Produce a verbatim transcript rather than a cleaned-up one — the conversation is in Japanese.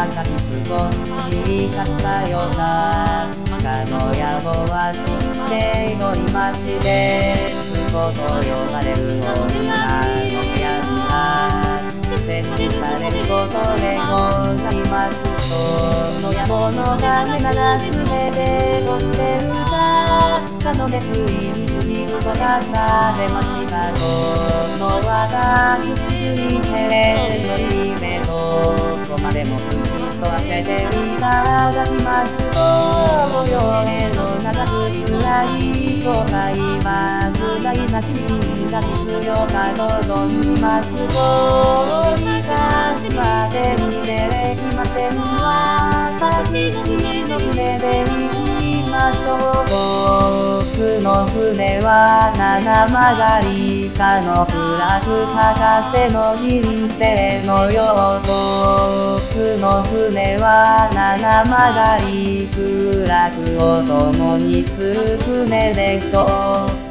赤きスポンジかったようなかの野望は知っておりますでスコと呼ばれる女の部屋には占領されることでございますその野望の種ならすべてを捨てるかかの熱意に次動かされましたこの私人生の夢どこまでも付き添わせていただきます東洋への長く辛い後悔は辛いな心が必要かと存じます通り橋までに出れきません私の船で行きましょう僕の船は七曲りかの暗く高瀬の人生のよう僕の船は七曲り暗くを共にする船でしょう